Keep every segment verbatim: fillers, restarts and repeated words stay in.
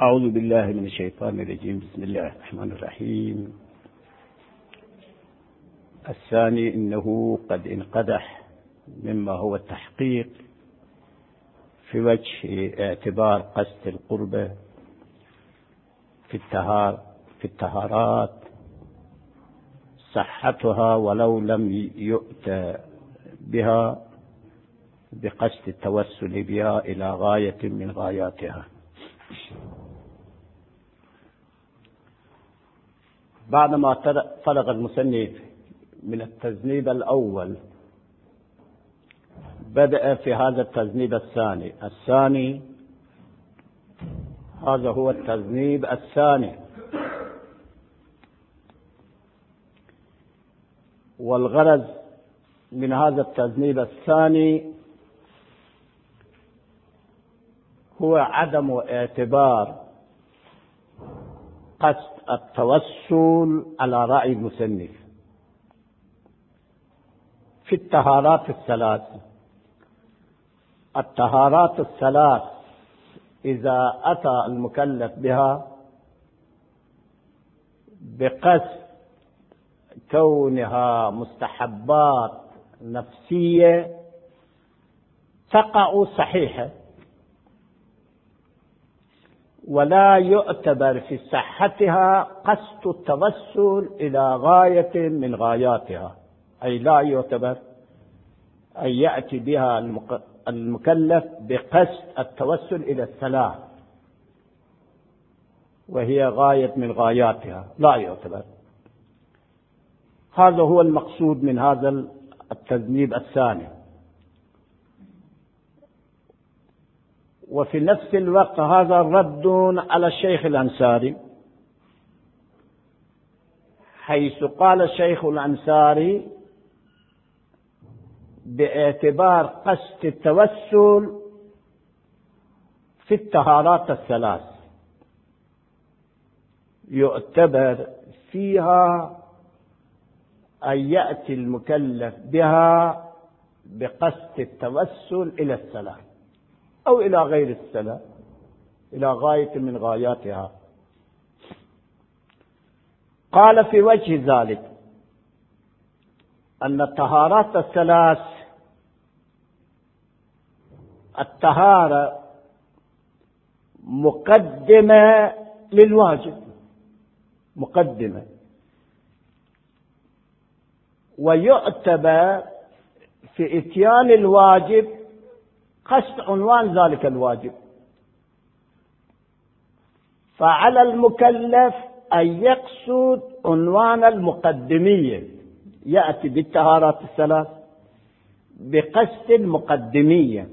أعوذ بالله من الشيطان الرجيم. بسم الله الرحمن الرحيم. الثاني إنه قد انقدح مما هو التحقيق في وجه اعتبار قصد القربة في التهار في التهارات صحتها ولو لم يؤت بها بقصد التوسل بها إلى غاية من غاياتها. بعدما فرغ المصنف من التذنيب الأول بدأ في هذا التذنيب الثاني. الثاني هذا هو التذنيب الثاني، والغرض من هذا التذنيب الثاني هو عدم اعتبار قصد التوسل على رأي المصنف في الطهارات الثلاث. الطهارات الثلاث إذا أتى المكلف بها بقصد كونها مستحبات نفسية تقع صحيحة، ولا يعتبر في صحتها قصد التوسل إلى غاية من غاياتها، أي لا يعتبر أن يأتي بها المكلف بقصد التوسل إلى الصلاة وهي غاية من غاياتها، لا يعتبر. هذا هو المقصود من هذا التذنيب الثاني. وفي نفس الوقت هذا رد على الشيخ الأنصاري، حيث قال الشيخ الأنصاري باعتبار قصد التوسل في الطهارات الثلاث يعتبر فيها أن يأتي المكلف بها بقصد التوسل إلى الصلاة أو إلى غير الصلاة، إلى غاية من غاياتها. قال في وجه ذلك أن الطهارات الثلاث الطهارة مقدمة للواجب، مقدمة، ويعتبر في إتيان الواجب قصد عنوان ذلك الواجب، فعلى المكلف أن يقصد عنوان المقدمية، يأتي بالطهارات الثلاث بقصد المقدمية،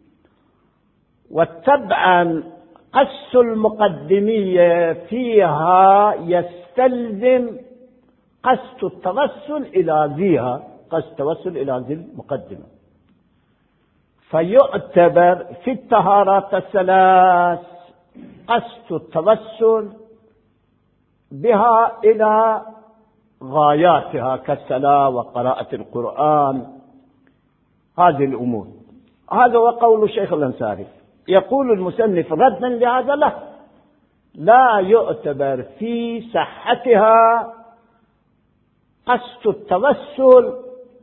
وطبعا قصد المقدمية فيها يستلزم قصد التوسل إلى ذيها، قصد التوسل إلى ذي المقدمة، فيعتبر في الطهارات الثلاث قصد التوسل بها إلى غاياتها كالصلاة وقراءة القرآن، هذه الأمور. هذا هو قول الشيخ الأنصاري. يقول المصنف ردا لهذا له، لا يعتبر في صحتها قصد التوسل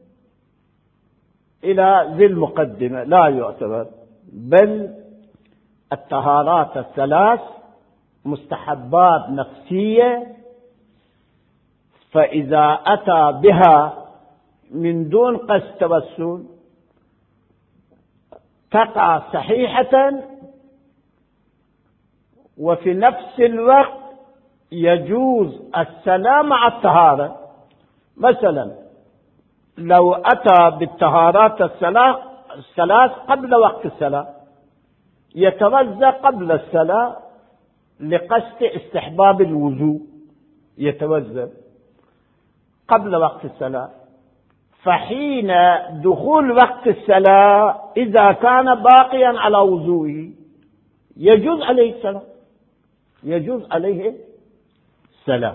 إلى ذي المقدمة، لا يعتبر، بل الطهارات الثلاث مستحبات نفسية، فإذا أتى بها من دون قصد توسل تقع صحيحة، وفي نفس الوقت يجوز الصلاة مع الطهارة. مثلا لو أتى بالطهارات الثلاث قبل وقت الصلاة يتوضأ قبل الصلاة لقصد استحباب الوضوء، يتوضأ قبل وقت الصلاة، فحين دخول وقت الصلاة إذا كان باقيا على وضوءه يجوز عليه الصلاة، يجوز عليه الصلاة،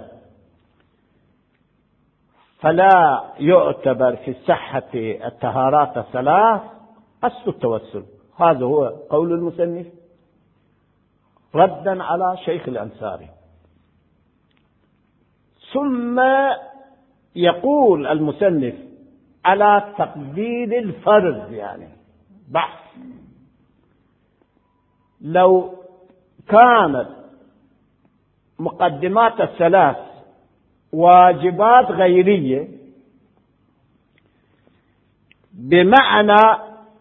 فلا يعتبر في صحة الطهارات الثلاث قصد التوسل. هذا هو قول المصنف، ردا على شيخ الأنصاري. ثم يقول المصنف على تقدير الفرض، يعني بحث، لو كانت مقدمات الثلاث واجبات غيرية بمعنى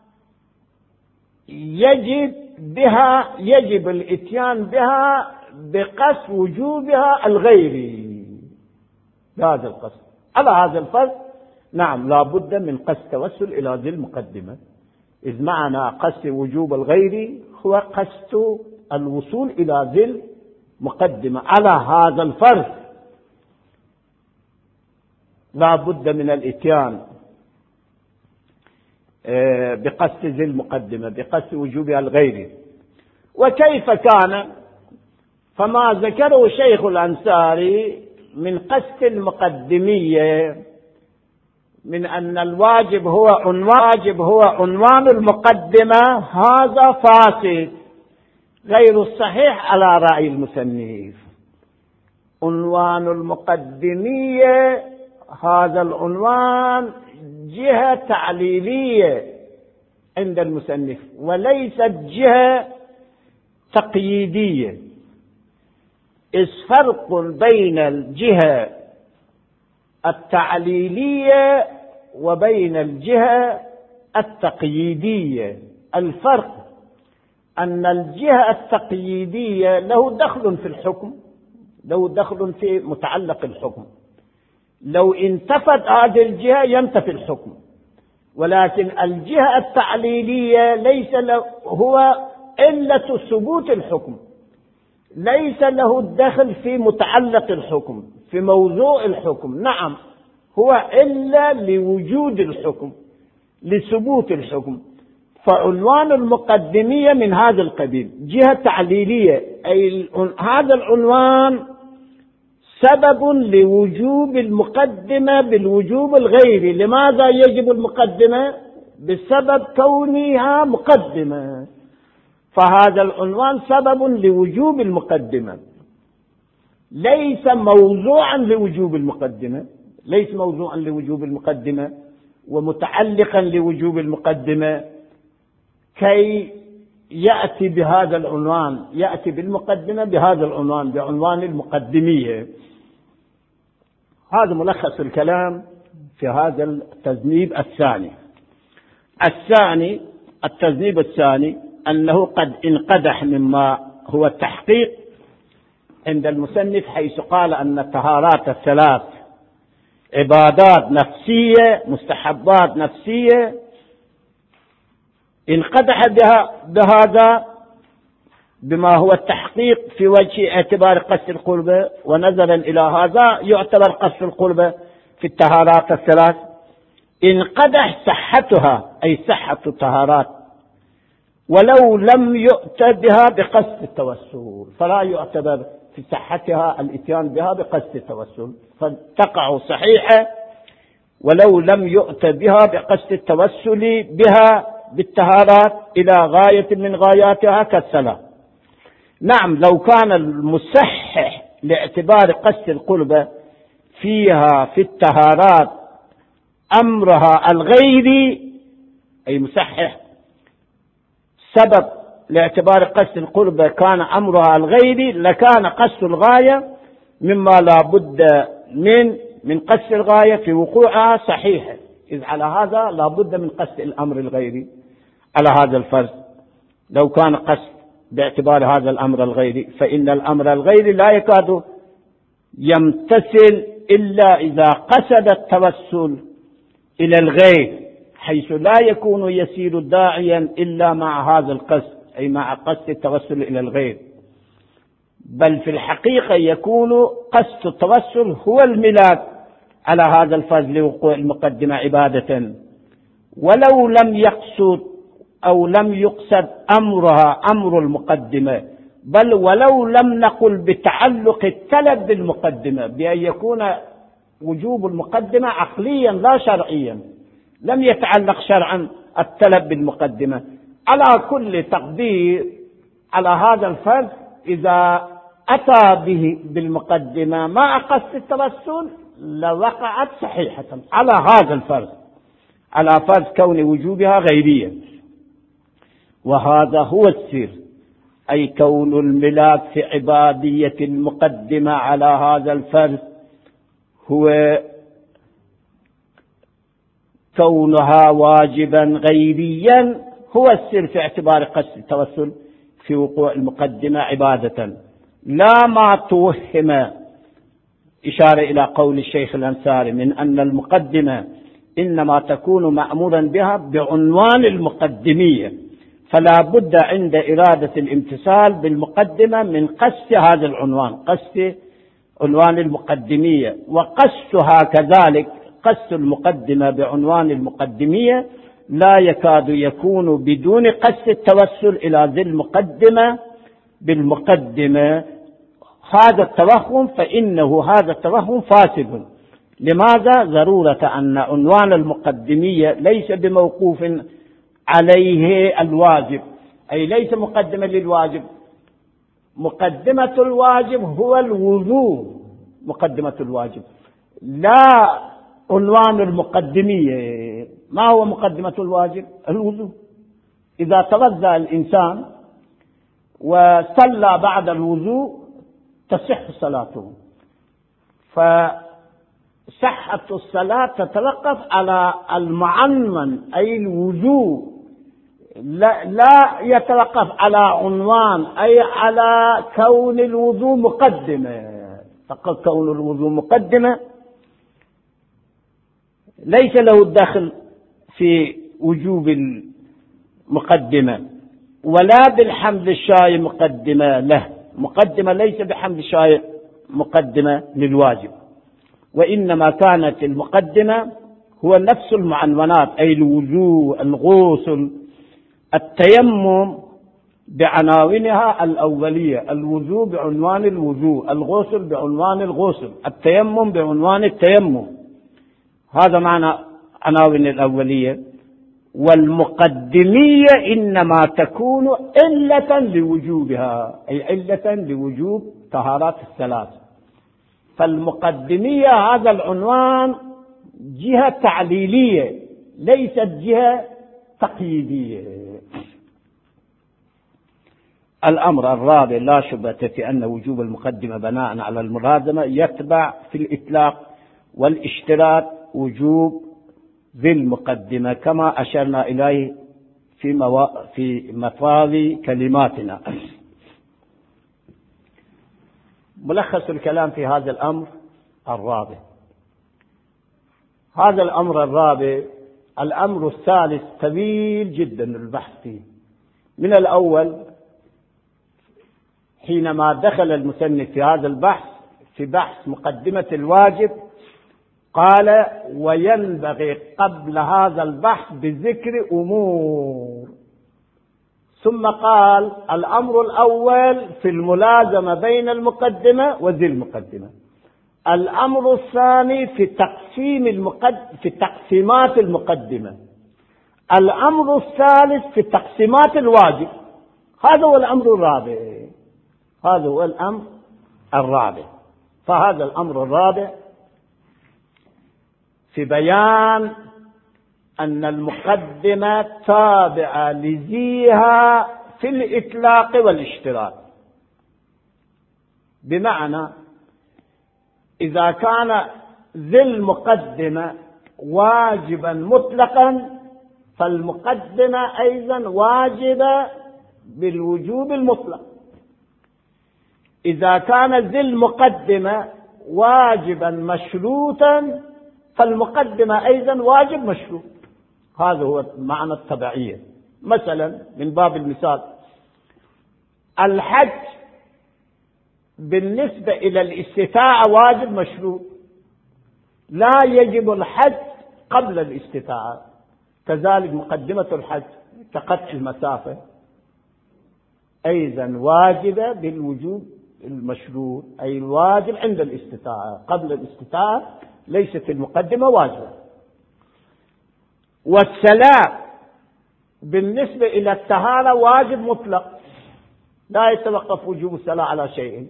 يجب بها يجب الاتيان بها بقصد وجوبها الغيري بهذا القصد، على هذا الفرض نعم لا بد من قصد توسل إلى ذي المقدمة، إذ معنى قصد وجوب الغيري هو قصد الوصول إلى ذي المقدمة. على هذا الفرض لا بد من الاتيان بقصد ذي المقدمة بقصد وجوبها الغيري. وكيف كان؟ فما ذكره شيخ الأنصاري من قصد المقدمية من أن الواجب هو عنوان هو عنوان المقدمة، هذا فاسد غير الصحيح على رأي المصنف. عنوان المقدمية هذا العنوان جهة تعليلية عند المصنف وليست جهة تقييدية، إذ فرق بين الجهة التعليلية وبين الجهة التقييدية. الفرق أن الجهة التقييدية له دخل في الحكم، له دخل في متعلق الحكم، لو انتفت هذه الجهة ينتفي الحكم، ولكن الجهة التعليلية ليس له هو علة ثبوت الحكم، ليس له الدخل في متعلق الحكم في موضوع الحكم، نعم هو إلا لوجود الحكم لثبوت الحكم. فعنوان المقدمية من هذا القبيل جهة تعليلية، أي هذا العنوان سبب لوجوب المقدمة بالوجوب الغيري. لماذا يجب المقدمة؟ بسبب كونها مقدمة، فهذا العنوان سبب لوجوب المقدمة، ليس موضوعا لوجوب المقدمة، ليس موضوعا لوجوب المقدمة ومتعلقا لوجوب المقدمة كي يأتي بهذا العنوان، يأتي بالمقدمة بهذا العنوان بعنوان المقدمية. هذا ملخص الكلام في هذا التذنيب الثاني. الثاني التذنيب الثاني أنه قد انقدح مما هو التحقيق عند المصنف، حيث قال أن الطهارات الثلاث عبادات نفسية مستحبات نفسية، انقدح بها بهذا بما هو التحقيق في وجه اعتبار قصد القربة، ونظرا إلى هذا يعتبر قصد القربة في الطهارات الثلاث. انقدح صحتها أي صحة الطهارات ولو لم يؤتى بها بقصد التوسل، فلا يعتبر في صحتها الاتيان بها بقصد التوسل، فتقع صحيحة ولو لم يؤتى بها بقصد التوسل بها بالطهارات إلى غاية من غاياتها كالصلاة. نعم لو كان المصحح لاعتبار قصد القربة فيها في الطهارات أمرها الغيري، أي مصحح سبب لاعتبار قصد القربة كان أمرها الغيري، لكان قصد الغاية مما لا بد من من قصد الغاية في وقوعها صحيحة، إذ على هذا لا بد من قصد الأمر الغيري. على هذا الفرض لو كان قصد باعتبار هذا الأمر الغيري، فإن الأمر الغيري لا يكاد يمتثل إلا إذا قصد التوسل إلى الغير، حيث لا يكون يسير داعيا إلا مع هذا القصد، أي مع قصد التوسل إلى الغير، بل في الحقيقة يكون قصد التوسل هو الملاك على هذا الفرض لوقوع المقدمة عبادة، ولو لم يقصد أو لم يقصد أمرها أمر المقدمة، بل ولو لم نقل بتعلق الطلب بالمقدمة، بأن يكون وجوب المقدمة عقليا لا شرعيا، لم يتعلق شرعا الطلب بالمقدمة. على كل تقدير على هذا الفرض إذا أتى به بالمقدمة مع قصد التوسل لوقعت صحيحة على هذا الفرض، على فرض كون وجوبها غيرية. وهذا هو السر، أي كون الملاك في عبادية المقدمة على هذا الفرض هو كونها واجبا غيريا، هو السر في اعتبار قصد التوسل في وقوع المقدمة عبادة، لا ما توهم، إشارة إلى قول الشيخ الأنصاري من أن المقدمة إنما تكون مأمورا بها بعنوان المقدمية، فلا بد عند إرادة الامتثال بالمقدمة من قصد هذا العنوان، قصد عنوان المقدمية. وقصدها كذلك، قصد المقدمة بعنوان المقدمية لا يكاد يكون بدون قصد التوسل إلى ذي المقدمة بالمقدمة. هذا التوهم فإنه هذا التوهم فاسد. لماذا؟ ضرورة أن عنوان المقدمية ليس بموقوف عليه الواجب، أي ليس مقدمة للواجب. مقدمة الواجب هو الوضوء، مقدمة الواجب لا عنوان المقدمية. ما هو مقدمة الواجب؟ الوضوء. إذا توضأ الإنسان وصلى بعد الوضوء تصح صلاته، فصحة الصلاة تتوقف على المعنون أي الوضوء، لا, لا يتوقف على عنوان أي على كون الوضوء مقدمة. فقط كون الوضوء مقدمة ليس له الدخل في وجوب المقدمة، ولا بالحمد الشاي مقدمة له، مقدمة ليس بحمد الشاي مقدمة للواجب، وإنما كانت المقدمة هو نفس المعنونات، أي الوضوء، الغسل، التيمم بعناوينها الأولية، الوضوء بعنوان الوضوء، الغسل بعنوان الغسل، التيمم بعنوان التيمم، هذا معنى عناوين الأولية. والمقدمية إنما تكون علة لوجوبها، أي علة لوجوب طهارات الثلاث. فالمقدمية هذا العنوان جهة تعليلية ليست جهة تقييدية. الأمر الرابع لا شبهة في أن وجوب المقدمة بناء على الملازمة يتبع في الإطلاق والاشتراط وجوب ذي المقدمة، كما أشرنا إليه في, مو... في مفاضي كلماتنا. ملخص الكلام في هذا الأمر الرابع. هذا الأمر الرابع، الأمر الثالث طويل جدا البحث فيه. من الأول حينما دخل المصنف في هذا البحث في بحث مقدمة الواجب قال: وينبغي قبل هذا البحث بذكر أمور، ثم قال: الأمر الأول في الملازمة بين المقدمة وذي المقدمة، الأمر الثاني في تقسيم المقد... في تقسيمات المقدمة، الأمر الثالث في تقسيمات الواجب. هذا هو الأمر الرابع، هذا هو الأمر الرابع. فهذا الأمر الرابع في بيان أن المقدمة تابعة لذيها في الإطلاق والاشتراك، بمعنى إذا كان ذي المقدمة واجبا مطلقا فالمقدمة أيضا واجبة بالوجوب المطلق. إذا كان ذي المقدمة واجبا مشروطا فالمقدمة أيضا واجب مشروط. هذا هو معنى التبعية. مثلا من باب المثال، الحج بالنسبة إلى الاستطاعة واجب مشروط، لا يجب الحج قبل الاستطاعة. كذلك مقدمة الحج كقطع المسافة أيضا واجبة بالوجوب المشروط، أي الواجب عند الاستطاعة، قبل الاستطاعة ليست المقدمة واجبة. والسلام بالنسبة إلى الطهارة واجب مطلق، لا يتوقف وجوب الصلاة على شيء.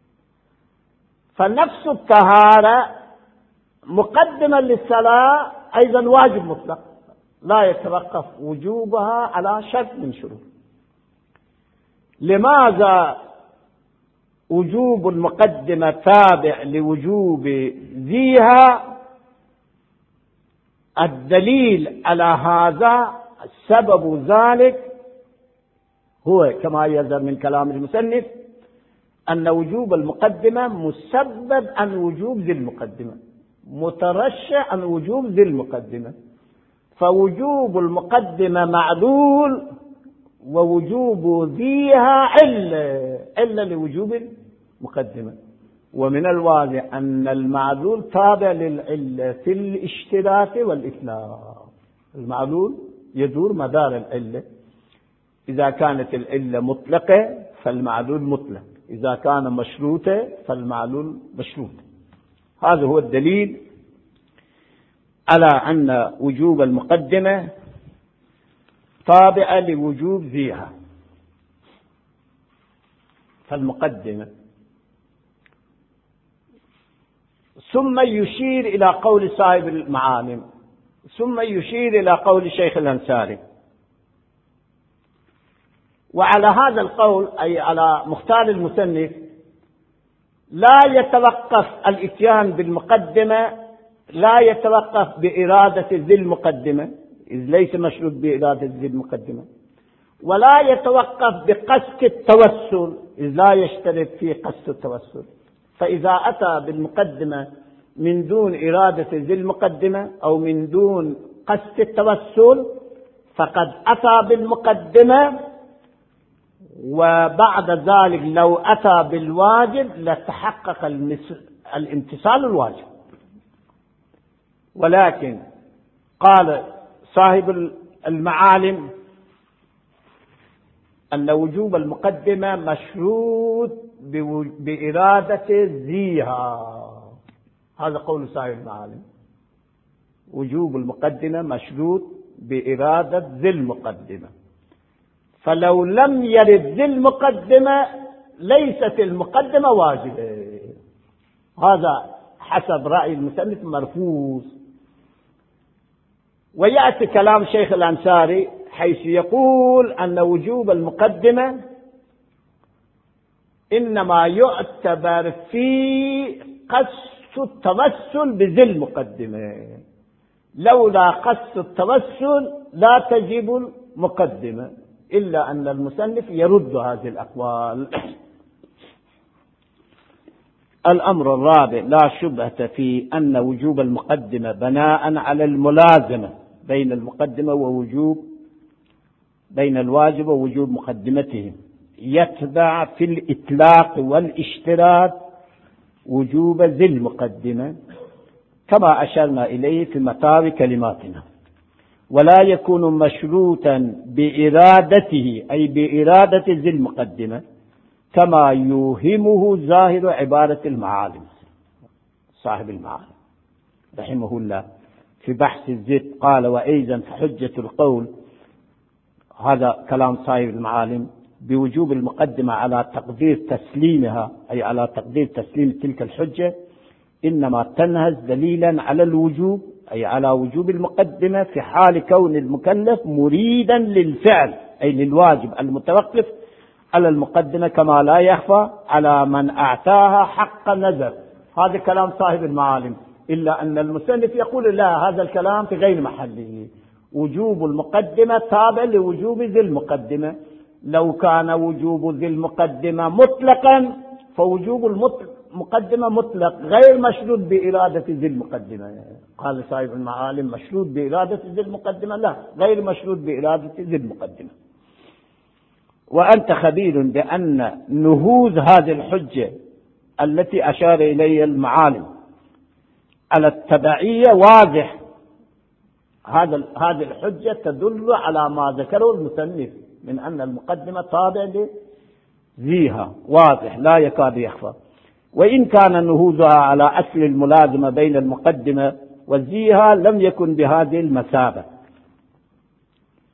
فنفس الطهارة مقدمة للصلاة أيضا واجب مطلق، لا يتوقف وجوبها على شرط من شروط. لماذا وجوب المقدمة تابع لوجوب ذيها؟ الدليل على هذا سبب ذلك هو كما يظهر من كلام المصنف أن وجوب المقدمة مسبب عن وجوب ذي المقدمة، مترشح عن وجوب ذي المقدمة. فوجوب المقدمة معلول ووجوب ذيها علة علة لوجوب المقدمة. ومن الواضح أن المعلول تابع للعلة في الاشتراك والإطلاق. المعلول يدور مدار العلة، إذا كانت العلة مطلقة فالمعلول مطلق، إذا كان مشروطة فالمعلول مشروط. هذا هو الدليل على أن وجوب المقدمة تابع لوجوب ذيها. فالمقدمة ثم يشير إلى قول صاحب المعالم، ثم يشير إلى قول شيخ الأنصاري. وعلى هذا القول أي على مختار المصنف لا يتوقف الإتيان بالمقدمة، لا يتوقف بإرادة ذي المقدمة إذ ليس مشروط بإرادة ذي المقدمة، ولا يتوقف بقصد التوسل إذ لا يشترط فيه قصد التوسل. فإذا أتى بالمقدمة من دون إرادة ذي المقدمة أو من دون قصد التوسل فقد أتى بالمقدمة، وبعد ذلك لو أتى بالواجب لتحقق الامتثال الواجب. ولكن قال صاحب المعالم أن وجوب المقدمة مشروط بإرادة ذيها. هذا قول صاحب المعالم، وجوب المقدمة مشروط بإرادة ذي المقدمة. فلو لم يرد ذي المقدمة ليست المقدمة واجبة. هذا حسب رأي المصنف مرفوض. ويأتي كلام شيخ الأنصاري حيث يقول أن وجوب المقدمة إنما يعتبر في قصد التوسل بذي المقدمة، لولا قصد التوسل لا تجب المقدمة، إلا أن المصنف يرد هذه الأقوال. الأمر الرابع لا شبهة في أن وجوب المقدمة بناء على الملازمة بين المقدمة ووجوب بين الواجب ووجوب مقدمته، يتبع في الإطلاق والاشتراك وجوب ذي المقدمة كما أشرنا إليه في مطار كلماتنا، ولا يكون مشروطا بإرادته أي بإرادة ذي المقدمة كما يوهمه ظاهر عبارة المعالم. صاحب المعالم رحمه الله في بحث الزيت قال: وأيضا حجة القول، هذا كلام صاحب المعالم، بوجوب المقدمة على تقدير تسليمها أي على تقدير تسليم تلك الحجة إنما تنهز دليلا على الوجوب أي على وجوب المقدمة في حال كون المكلف مريدا للفعل أي للواجب المتوقف على المقدمة، كما لا يخفى على من أعطاها حق نظر. هذا كلام صاحب المعالم، إلا أن المصنف يقول لا، هذا الكلام في غير محله. وجوب المقدمة تابع لوجوب ذي المقدمة. لو كان وجوب ذي المقدمة مطلقا فوجوب المقدمة مطلق غير مشروط بإرادة ذي المقدمة. قال صاحب المعالم مشروط بإرادة ذي المقدمة، لا، غير مشروط بإرادة ذي المقدمة. وأنت خبير بأن نهوض هذه الحجة التي أشار إليها المعالم على التبعية واضح. هذا هذه الحجة تدل على ما ذكره المصنف من أن المقدمة تابع لذيها، واضح لا يكاد يخفى. وإن كان نهوضها على أصل الملازمة بين المقدمة وذيها لم يكن بهذه المثابة.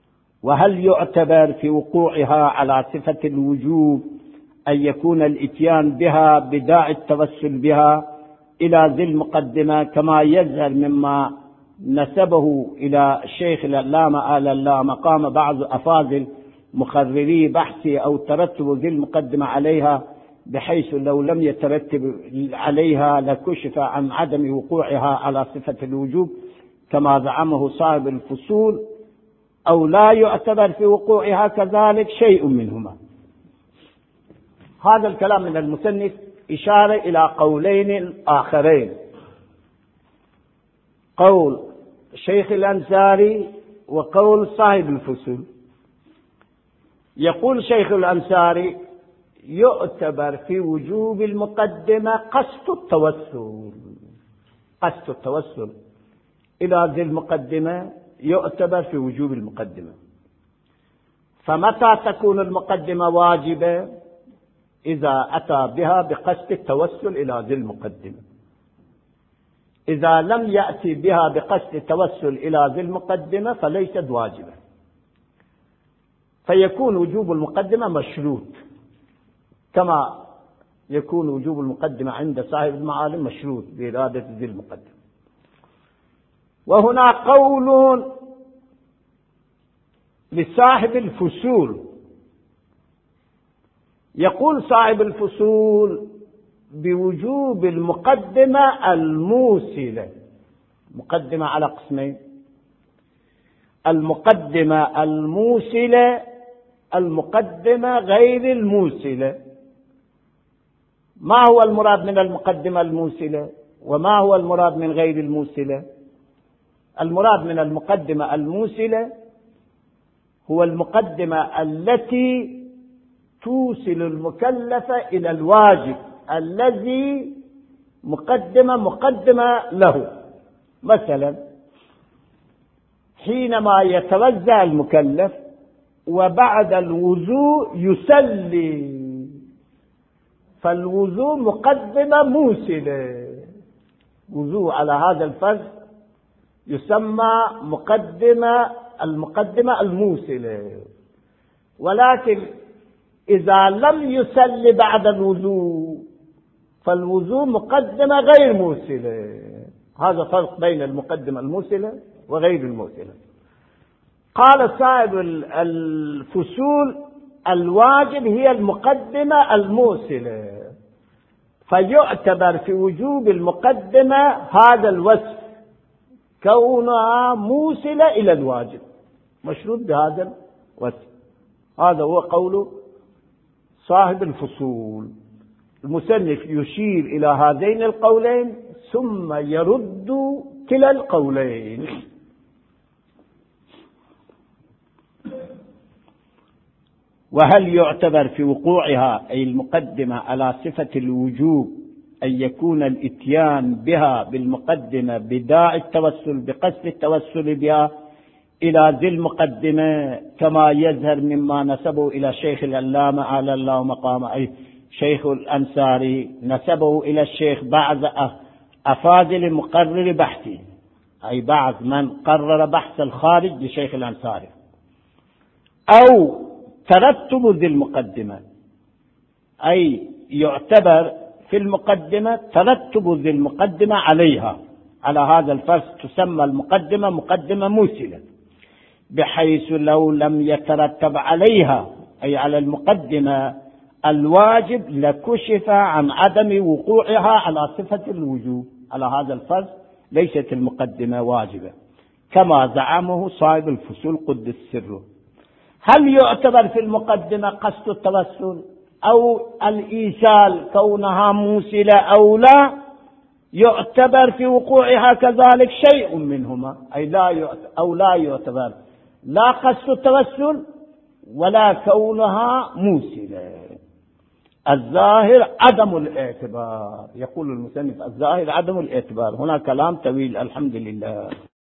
وهل يعتبر في وقوعها على صفة الوجوب أن يكون الإتيان بها بداعي التوسل بها إلى ذي المقدمة كما يظهر مما نسبه إلى الشيخ العلامة آل الله مقام بعض أفاضل مقرري بحثي أو ترتب ذي المقدمة عليها، بحيث لو لم يترتب عليها لكشف عن عدم وقوعها على صفة الوجوب كما زعمه صاحب الفصول، أو لا يعتبر في وقوعها كذلك شيء منهما. هذا الكلام من المصنف إشارة إلى قولين آخرين، قول شيخ الأنصاري وقول صاحب الفصول. يقول شيخ الأنصاري: يعتبر في وجوب المقدمة قصد التوسل، قصد التوسل إلى ذي المقدمة يعتبر في وجوب المقدمة. فمتى تكون المقدمة واجبة؟ إذا أتى بها بقصد التوسل إلى ذي المقدمة. إذا لم يأتي بها بقصد التوسل إلى ذي المقدمة فليست واجبة، فيكون وجوب المقدمة مشروط، كما يكون وجوب المقدمة عند صاحب المعالم مشروط بإرادة ذي المقدمة. وهنا قول لصاحب الفصول، يقول صاحب الفصول بوجوب المقدمة الموصلة. مقدمة على قسمين: المقدمة الموصلة، المقدمة غير الموصلة. ما هو المراد من المقدمة الموصلة وما هو المراد من غير الموصلة؟ المراد من المقدمة الموصلة هو المقدمة التي توصل المكلف إلى الواجب الذي مقدمة مقدمة له. مثلا حينما يتوزع المكلف وبعد الوضوء يصلي، فالوضوء مقدمة موصلة، وضوء على هذا الفرض يسمى مقدمة، المقدمة الموصلة. ولكن إذا لم يصلي بعد الوضوء فالوضوء مقدمة غير موصلة. هذا فرق بين المقدمة الموصلة وغير الموصلة. قال صاحب الفصول: الواجب هي المقدمة الموصلة، فيعتبر في وجوب المقدمة هذا الوصف، كونها موصلة إلى الواجب، مشروط بهذا الوصف. هذا هو قول صاحب الفصول. المصنف يشير إلى هذين القولين ثم يرد كلا القولين. وهل يعتبر في وقوعها أي المقدمة على صفة الوجوب أن يكون الإتيان بها بالمقدمة بداعي التوسل بقصد التوسل بها إلى ذي المقدمة كما يظهر مما نسبه إلى شيخ العلامة على الله مقام، أي شيخ الأنصاري نسبه إلى الشيخ بعض أفاضل مقرر بحثي، أي بعض من قرر بحث الخارج لشيخ الأنصاري. أو ترتب ذي المقدمة، أي يعتبر في المقدمة ترتب ذي المقدمة عليها، على هذا الفرض تسمى المقدمة مقدمة موصلة، بحيث لو لم يترتب عليها أي على المقدمة الواجب لكشف عن عدم وقوعها على صفة الوجوب. على هذا الفرض ليست المقدمة واجبة كما زعمه صاحب الفصول قدس سره. هل يعتبر في المقدمة قصد التوسل أو الإيصال كونها موصلة أو لا؟ يعتبر في وقوعها كذلك شيء منهما، أي لا يعتبر أو لا يعتبر لا قصد التوسل ولا كونها موصلة. الظاهر عدم الاعتبار. يقول المصنف: الظاهر عدم الاعتبار. هنا كلام طويل، الحمد لله.